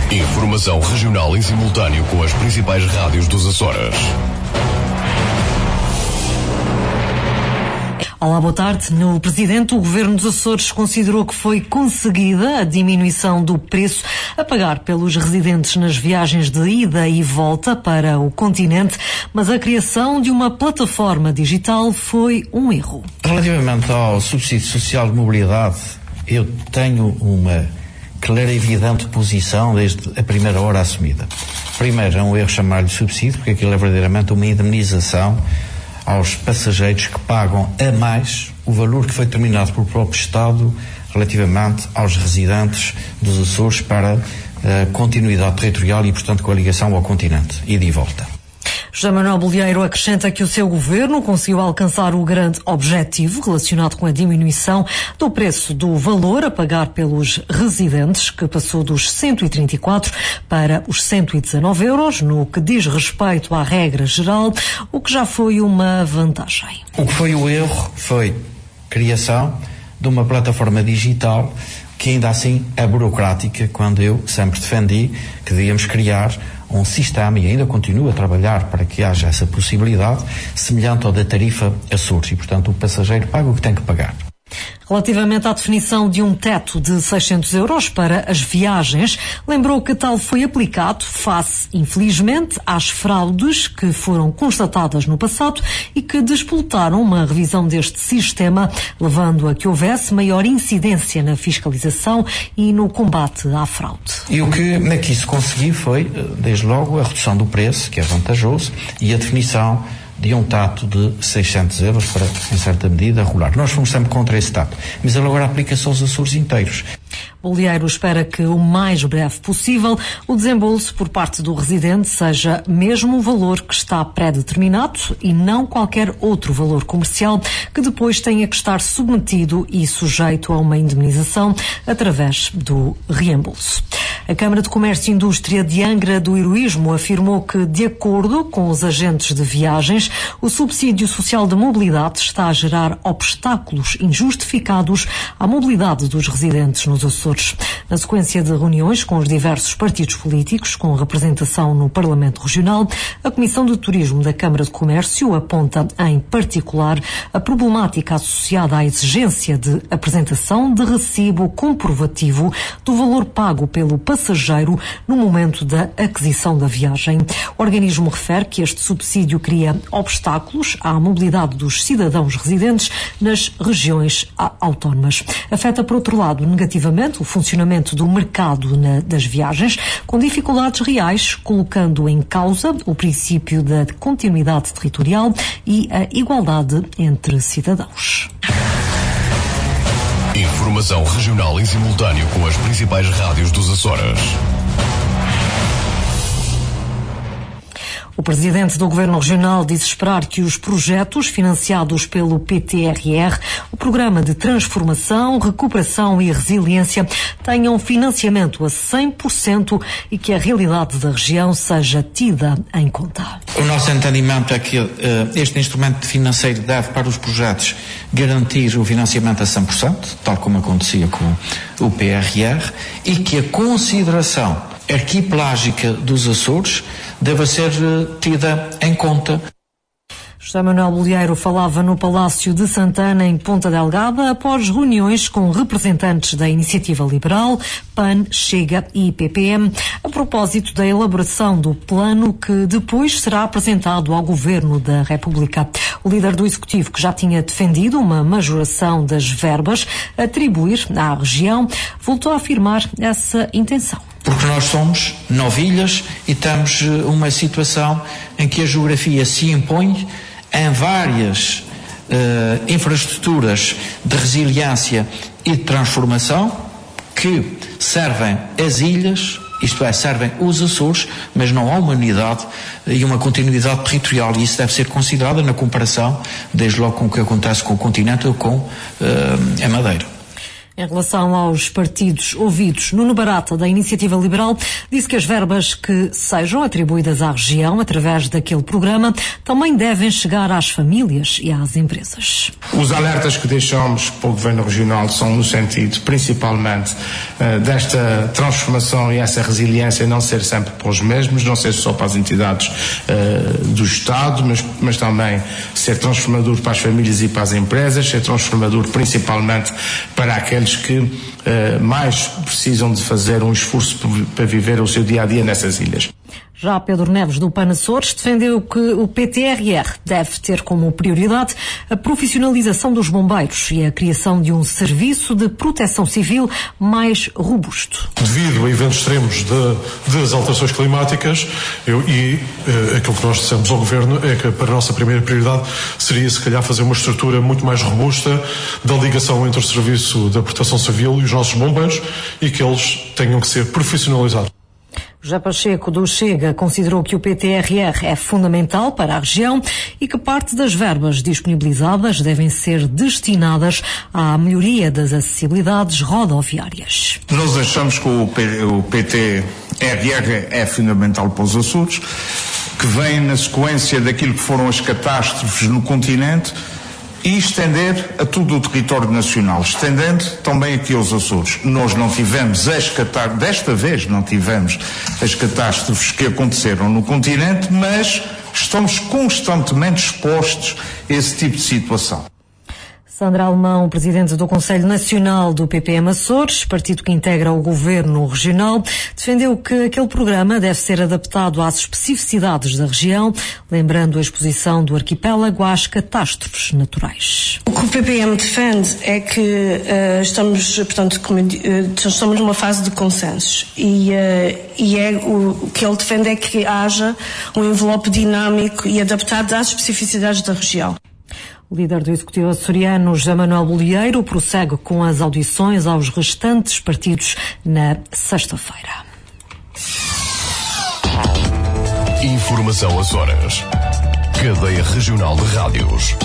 Informação regional em simultâneo com as principais rádios dos Açores. Olá, boa tarde. O Presidente do Governo dos Açores considerou que foi conseguida a diminuição do preço a pagar pelos residentes nas viagens de ida e volta para o continente, mas a criação de uma plataforma digital foi um erro. Relativamente ao subsídio social de mobilidade, eu tenho uma clara e evidente posição desde a primeira hora assumida. Primeiro, é um erro chamar-lhe subsídio, porque aquilo é verdadeiramente uma indemnização aos passageiros que pagam a mais o valor que foi determinado pelo próprio Estado relativamente aos residentes dos Açores para a continuidade territorial e, portanto, com a ligação ao continente, ida e volta. José Manuel Bolieiro acrescenta que o seu governo conseguiu alcançar o grande objetivo relacionado com a diminuição do preço do valor a pagar pelos residentes, que passou dos 134 para os 119 euros, no que diz respeito à regra geral, o que já foi uma vantagem. O que foi o erro foi a criação de uma plataforma digital que ainda assim é burocrática, quando eu sempre defendi que devíamos criar um sistema, e ainda continuo a trabalhar para que haja essa possibilidade, semelhante ao da tarifa Açores, e portanto o passageiro paga o que tem que pagar. Relativamente à definição de um teto de 600 euros para as viagens, lembrou que tal foi aplicado face, infelizmente, às fraudes que foram constatadas no passado e que despoletaram uma revisão deste sistema, levando a que houvesse maior incidência na fiscalização e no combate à fraude. E o que isso consegui foi, desde logo, a redução do preço, que é vantajoso, e a definição de um tato de 600 euros para, em certa medida, rolar. Nós fomos sempre contra esse tato, mas ele agora aplica-se aos Açores inteiros. Bolieiro espera que o mais breve possível o desembolso por parte do residente seja mesmo o valor que está pré-determinado e não qualquer outro valor comercial que depois tenha que estar submetido e sujeito a uma indemnização através do reembolso. A Câmara de Comércio e Indústria de Angra do Heroísmo afirmou que, de acordo com os agentes de viagens, o subsídio social de mobilidade está a gerar obstáculos injustificados à mobilidade dos residentes nos Açores. Na sequência de reuniões com os diversos partidos políticos com representação no Parlamento Regional, a Comissão de Turismo da Câmara de Comércio aponta, em particular, a problemática associada à exigência de apresentação de recibo comprovativo do valor pago pelo passageiro no momento da aquisição da viagem. O organismo refere que este subsídio cria obstáculos à mobilidade dos cidadãos residentes nas regiões autónomas. Afeta, por outro lado, negativamente o funcionamento do mercado das viagens, com dificuldades reais, colocando em causa o princípio da continuidade territorial e a igualdade entre cidadãos. Informação regional em simultâneo com as principais rádios dos Açores. O Presidente do Governo Regional diz esperar que os projetos financiados pelo PTRR, o Programa de Transformação, Recuperação e Resiliência, tenham financiamento a 100% e que a realidade da região seja tida em conta. O nosso entendimento é que este instrumento financeiro deve, para os projetos, garantir o financiamento a 100%, tal como acontecia com o PRR, e que a consideração arquipelágica dos Açores deve ser tida em conta. José Manuel Bolieiro falava no Palácio de Santana, em Ponta Delgada, após reuniões com representantes da Iniciativa Liberal, PAN, Chega e PPM, a propósito da elaboração do plano que depois será apresentado ao Governo da República. O líder do Executivo, que já tinha defendido uma majoração das verbas a atribuir à região, voltou a afirmar essa intenção. Porque nós somos 9 ilhas e temos uma situação em que a geografia se impõe em várias infraestruturas de resiliência e de transformação que servem as ilhas, isto é, servem os Açores, mas não a humanidade e uma continuidade territorial, e isso deve ser considerado na comparação, desde logo com o que acontece com o continente ou com a Madeira. Em relação aos partidos ouvidos, Nuno Barata, da Iniciativa Liberal, disse que as verbas que sejam atribuídas à região através daquele programa também devem chegar às famílias e às empresas. Os alertas que deixamos para o Governo Regional são no sentido, principalmente, desta transformação e essa resiliência não ser sempre para os mesmos, não ser só para as entidades do Estado, mas também ser transformador para as famílias e para as empresas, ser transformador principalmente para aqueles que mais precisam de fazer um esforço para viver o seu dia-a-dia nessas ilhas. Já Pedro Neves, do PAN Açores, defendeu que o PTRR deve ter como prioridade a profissionalização dos bombeiros e a criação de um serviço de proteção civil mais robusto. Devido a eventos extremos das alterações climáticas, aquilo que nós dissemos ao Governo é que para a nossa primeira prioridade seria, se calhar, fazer uma estrutura muito mais robusta da ligação entre o Serviço da Proteção Civil e os nossos bombeiros e que eles tenham que ser profissionalizados. José Pacheco, do Chega, considerou que o PTRR é fundamental para a região e que parte das verbas disponibilizadas devem ser destinadas à melhoria das acessibilidades rodoviárias. Nós achamos que o PTRR é fundamental para os Açores, que vem na sequência daquilo que foram as catástrofes no continente, e estender a todo o território nacional, estendendo também aqui aos Açores. Nós não tivemos desta vez não tivemos as catástrofes que aconteceram no continente, mas estamos constantemente expostos a esse tipo de situação. Sandra Alemão, presidente do Conselho Nacional do PPM Açores, partido que integra o governo regional, defendeu que aquele programa deve ser adaptado às especificidades da região, lembrando a exposição do arquipélago às catástrofes naturais. O que o PPM defende é que estamos numa fase de consensos e o que ele defende é que haja um envelope dinâmico e adaptado às especificidades da região. O líder do Executivo açoriano, José Manuel Bolieiro, prossegue com as audições aos restantes partidos na sexta-feira. Informação Açores. Cadeia Regional de Rádios.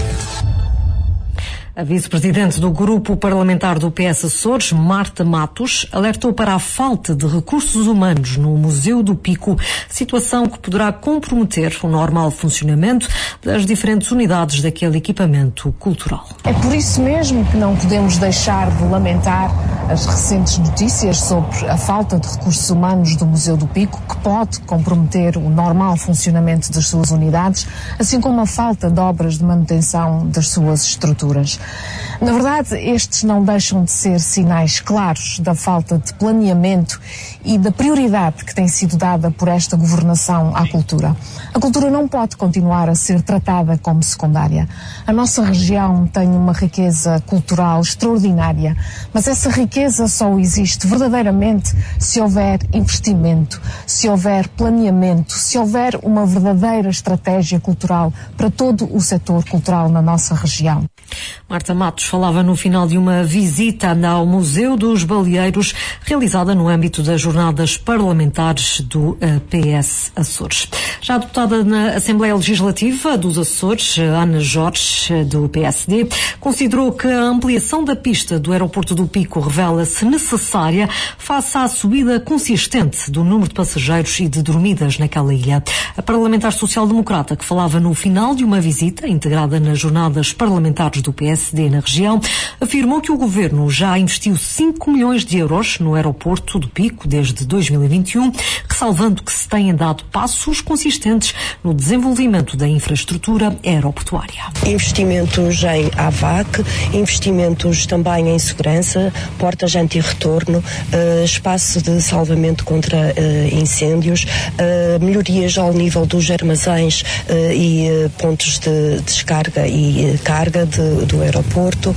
A vice-presidente do Grupo Parlamentar do PS Açores, Marta Matos, alertou para a falta de recursos humanos no Museu do Pico, situação que poderá comprometer o normal funcionamento das diferentes unidades daquele equipamento cultural. É por isso mesmo que não podemos deixar de lamentar as recentes notícias sobre a falta de recursos humanos do Museu do Pico, que pode comprometer o normal funcionamento das suas unidades, assim como a falta de obras de manutenção das suas estruturas. Na verdade, estes não deixam de ser sinais claros da falta de planeamento e da prioridade que tem sido dada por esta governação à cultura. A cultura não pode continuar a ser tratada como secundária. A nossa região tem uma riqueza cultural extraordinária, mas essa riqueza só existe verdadeiramente se houver investimento, se houver planeamento, se houver uma verdadeira estratégia cultural para todo o setor cultural na nossa região. Marta Matos falava no final de uma visita ao Museu dos Baleeiros, realizada no âmbito das jornadas parlamentares do PS Açores. Já a deputada na Assembleia Legislativa dos Açores, Ana Jorge, do PSD, considerou que a ampliação da pista do aeroporto do Pico revela-se necessária face à subida consistente do número de passageiros e de dormidas naquela ilha. A parlamentar social-democrata, que falava no final de uma visita integrada nas jornadas parlamentares do PSD na região, afirmou que o governo já investiu 5 milhões de euros no aeroporto do Pico desde 2021, ressalvando que se têm dado passos consistentes no desenvolvimento da infraestrutura aeroportuária. Investimentos em AVAC, investimentos também em segurança, portas anti-retorno, espaço de salvamento contra incêndios, melhorias ao nível dos armazéns e pontos de descarga e carga do aeroporto,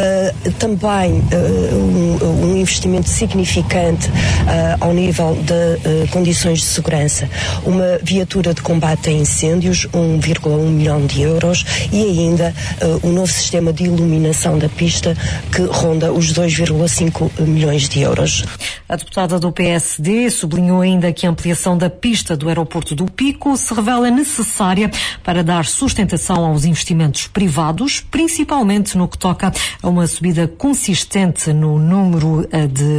também um investimento significante ao nível de condições de segurança, uma viatura de combate a incêndios, 1,1 milhão de euros e ainda o novo sistema de iluminação da pista que ronda os 2,5 milhões de euros. A deputada do PSD sublinhou ainda que a ampliação da pista do aeroporto do Pico se revela necessária para dar sustentação aos investimentos privados, principalmente principalmente no que toca a uma subida consistente no número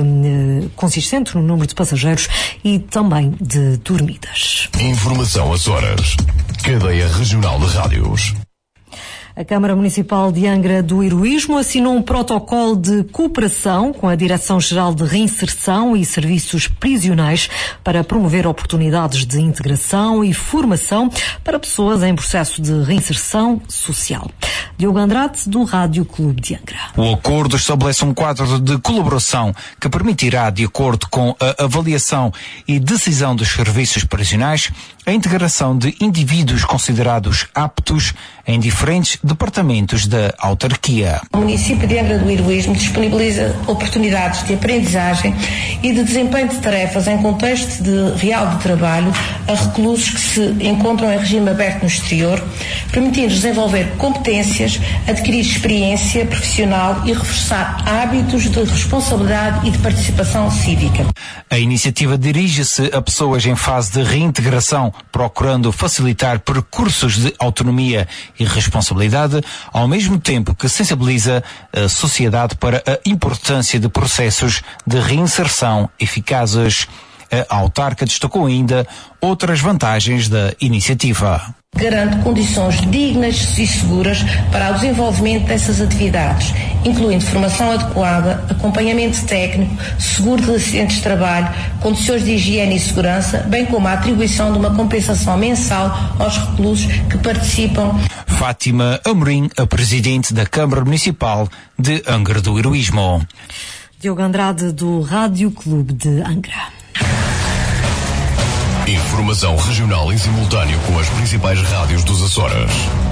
de passageiros e também de dormidas. Informação Açores. Cadeia Regional de Rádios. A Câmara Municipal de Angra do Heroísmo assinou um protocolo de cooperação com a Direção-Geral de Reinserção e Serviços Prisionais para promover oportunidades de integração e formação para pessoas em processo de reinserção social. Diogo Andrade, do Rádio Clube de Angra. O acordo estabelece um quadro de colaboração que permitirá, de acordo com a avaliação e decisão dos serviços prisionais, a integração de indivíduos considerados aptos em diferentes departamentos da autarquia. O município de Angra do Heroísmo disponibiliza oportunidades de aprendizagem e de desempenho de tarefas em contexto real de trabalho a reclusos que se encontram em regime aberto no exterior, permitindo desenvolver competências, adquirir experiência profissional e reforçar hábitos de responsabilidade e de participação cívica. A iniciativa dirige-se a pessoas em fase de reintegração, procurando facilitar percursos de autonomia e responsabilidade, ao mesmo tempo que sensibiliza a sociedade para a importância de processos de reinserção eficazes. A autarca destacou ainda outras vantagens da iniciativa. Garante condições dignas e seguras para o desenvolvimento dessas atividades, incluindo formação adequada, acompanhamento técnico, seguro de acidentes de trabalho, condições de higiene e segurança, bem como a atribuição de uma compensação mensal aos reclusos que participam. Fátima Amorim, a presidente da Câmara Municipal de Angra do Heroísmo. Diogo Andrade, do Rádio Clube de Angra. Informação regional em simultâneo com as principais rádios dos Açores.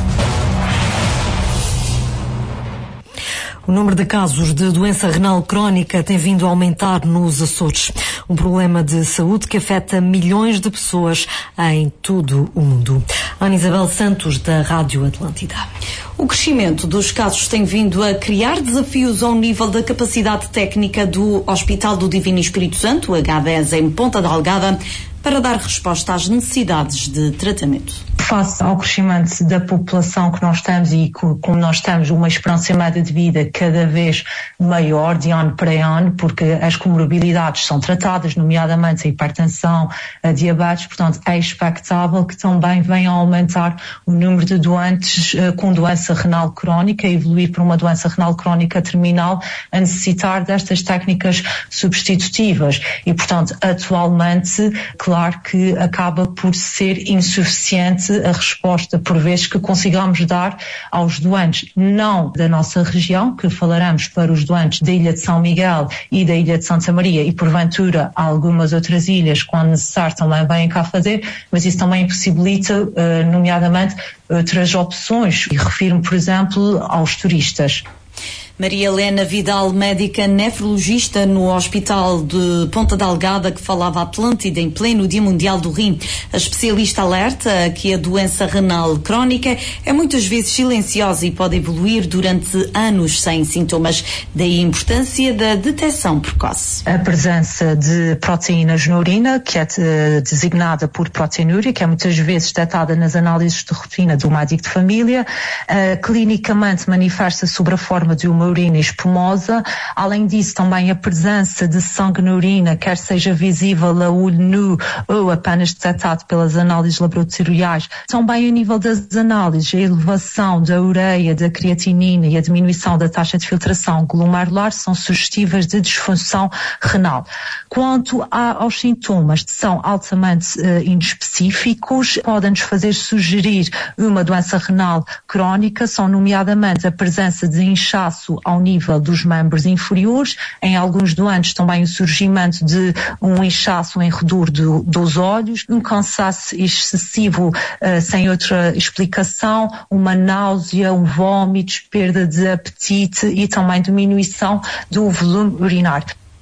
O número de casos de doença renal crónica tem vindo a aumentar nos Açores. Um problema de saúde que afeta milhões de pessoas em todo o mundo. Ana Isabel Santos, da Rádio Atlântida. O crescimento dos casos tem vindo a criar desafios ao nível da capacidade técnica do Hospital do Divino Espírito Santo, H10, em Ponta Delgada, para dar resposta às necessidades de tratamento. Face ao crescimento da população que nós temos e como nós temos uma esperança média de vida cada vez maior de ano para ano, porque as comorbilidades são tratadas, nomeadamente a hipertensão, a diabetes, portanto é expectável que também venha a aumentar o número de doentes com doença renal crónica, a evoluir para uma doença renal crónica terminal, a necessitar destas técnicas substitutivas e, portanto, atualmente, claro que acaba por ser insuficiente a resposta, por vezes, que consigamos dar aos doentes, não da nossa região, que falaremos para os doentes da Ilha de São Miguel e da Ilha de Santa Maria e, porventura, algumas outras ilhas, quando necessário, também vêm cá fazer, mas isso também impossibilita, nomeadamente, outras opções. E refiro-me, por exemplo, aos turistas. Maria Helena Vidal, médica nefrologista no Hospital de Ponta Delgada, que falava à Atlântida em pleno Dia Mundial do Rim. A especialista alerta que a doença renal crónica é muitas vezes silenciosa e pode evoluir durante anos sem sintomas. Daí a importância da detecção precoce. A presença de proteínas na urina, que é designada por proteinúria, que é muitas vezes detectada nas análises de rotina do médico de família, clinicamente manifesta-se sobre a forma de uma urina espumosa. Além disso, também a presença de sangue na urina, quer seja visível a olho nu ou apenas detectado pelas análises laboratoriais. Também a nível das análises, a elevação da ureia, da creatinina e a diminuição da taxa de filtração glomerular são sugestivas de disfunção renal. Quanto aos sintomas, são altamente inespecíficos, podem-nos fazer sugerir uma doença renal crónica, são nomeadamente a presença de inchaço ao nível dos membros inferiores, em alguns doentes também o surgimento de um inchaço em redor dos olhos, um cansaço excessivo sem outra explicação, uma náusea, um vômito, perda de apetite e também diminuição do volume urinário.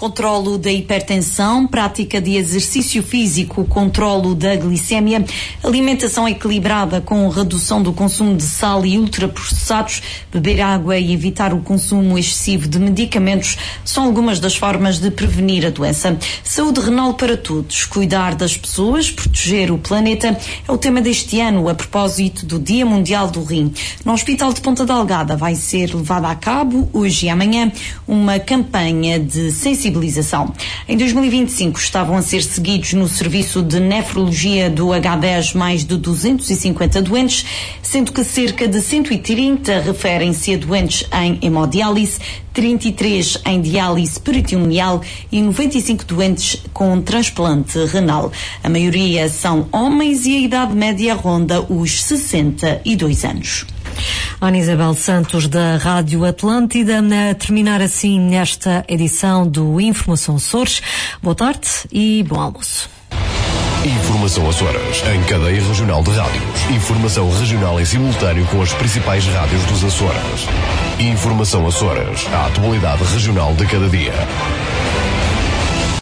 Controlo da hipertensão, prática de exercício físico, controlo da glicémia, alimentação equilibrada com redução do consumo de sal e ultraprocessados, beber água e evitar o consumo excessivo de medicamentos são algumas das formas de prevenir a doença. Saúde renal para todos, cuidar das pessoas, proteger o planeta é o tema deste ano a propósito do Dia Mundial do Rim. No Hospital de Ponta Delgada vai ser levada a cabo, hoje e amanhã, uma campanha de sensibilização. Em 2025 estavam a ser seguidos no serviço de nefrologia do H10 mais de 250 doentes, sendo que cerca de 130 referem-se a doentes em hemodiálise, 33 em diálise peritoneal e 95 doentes com transplante renal. A maioria são homens e a idade média ronda os 62 anos. Ana Isabel Santos, da Rádio Atlântida, a terminar assim nesta edição do Informação Açores. Boa tarde e bom almoço. Informação Açores, em cadeia regional de rádios. Informação regional em simultâneo com as principais rádios dos Açores. Informação Açores, a atualidade regional de cada dia.